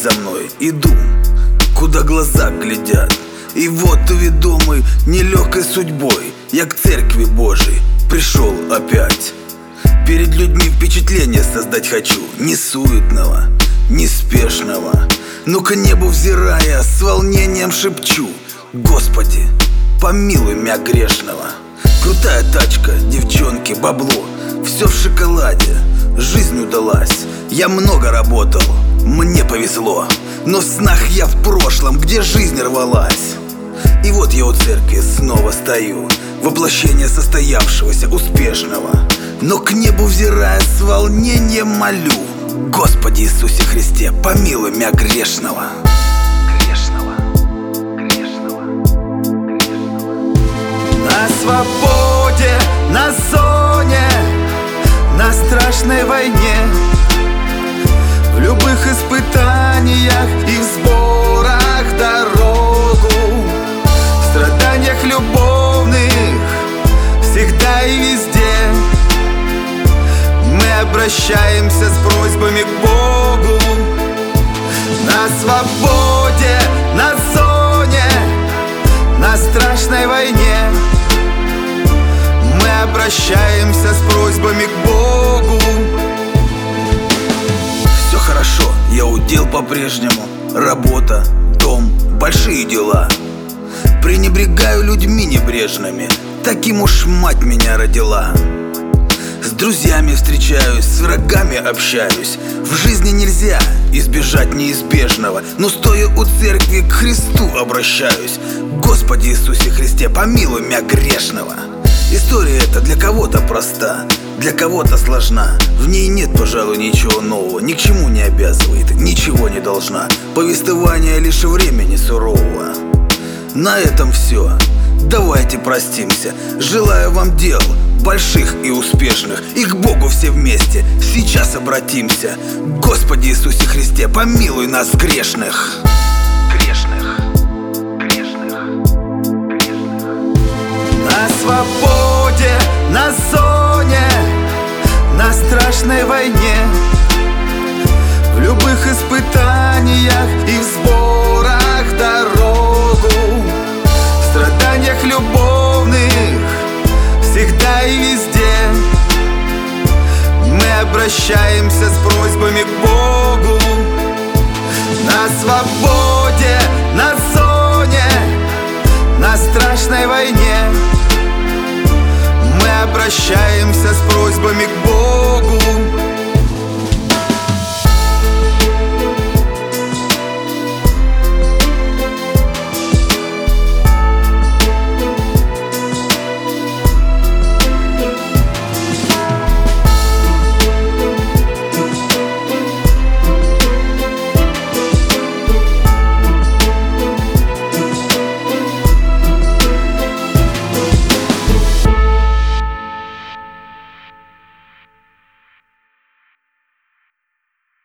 за мной, иду, куда глаза глядят. И вот, ведомый нелегкой судьбой, я к церкви Божией пришел опять. Перед людьми впечатление создать хочу, не суетного, неспешного, но к небу взирая, с волнением шепчу: Господи, помилуй мя грешного. Крутая тачка, девчонки, бабло, все в шоколаде, жизнь удалась. Я много работал, мне повезло, но в снах я в прошлом, где жизнь рвалась. И вот я у церкви снова стою, воплощение состоявшегося, успешного, но к небу взирая, с волнением молю: Господи Иисусе Христе, помилуй мя грешного. На свободе, на зоне, на страшной войне, в любых испытаниях и в сборах дорогу, в страданиях любовных, всегда и везде мы обращаемся с просьбами к Богу. На свободе, на зоне, на страшной войне мы обращаемся с просьбами к Богу. Все хорошо, я удел по-прежнему, работа, дом, большие дела. Пренебрегаю людьми небрежными, таким уж мать меня родила. С друзьями встречаюсь, с врагами общаюсь. В жизни нельзя избежать неизбежного, но стоя у церкви к Христу обращаюсь: Господи Иисусе Христе, помилуй мя грешного. История эта для кого-то проста, для кого-то сложна. В ней нет, пожалуй, ничего нового, ни к чему не обязывает, ничего не должна. Повествование лишь времени сурового. На этом все, давайте простимся. Желаю вам дел больших и успешных, и к Богу все вместе сейчас обратимся: Господи Иисусе Христе, помилуй нас грешных. На свободе, на зоне, на страшной войне, в любых испытаниях и в сборах дорогу, в страданиях любовных, всегда и везде мы обращаемся с просьбами к Богу. На свободе, на зоне, на страшной войне мы обращаемся с просьбами к Богу.